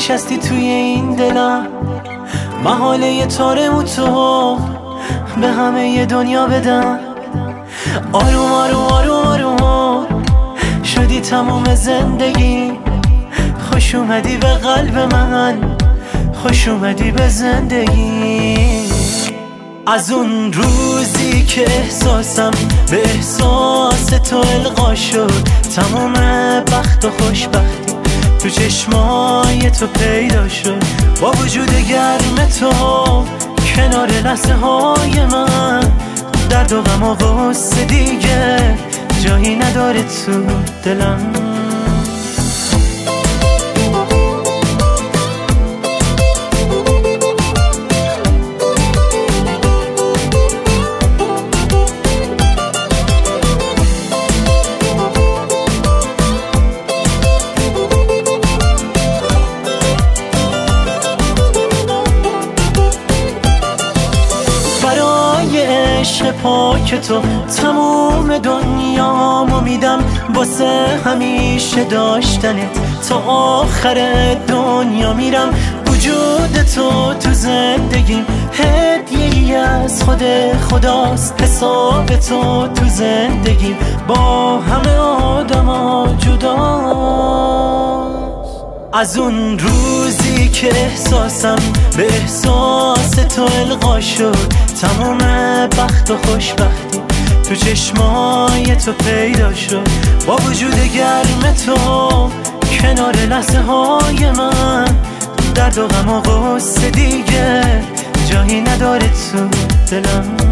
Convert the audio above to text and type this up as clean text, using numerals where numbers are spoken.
نشستی توی این دلم، محاله تارم و تو به همه ی دنیا بدم. آروم آروم آروم آروم شدی تموم زندگی، خوش اومدی به قلب من، خوش اومدی به زندگی. از اون روزی که احساسم به احساس تو القا شد، تمام بخت و خوشبختی تو چشمای تو پیدا شد. با وجود گرم تو کنار لحظه های من، درد و غم و غصه دیگه جایی نداره تو دلم. عشق پاک تو تموم دنیامو میدم، واسه همیشه داشتنت تا آخر دنیا میرم. وجود تو زندگیم هدیه‌ای از خود خداست، حساب تو زندگیم با همه آدما جداست. از اون روزی که احساسم به احساس تو القا شد، تمام بخت و خوشبختی تو چشمای تو پیدا شد. با وجود گرم تو کنار لحظه های من، درد و غم و غصه دیگه جایی نداره تو دلم.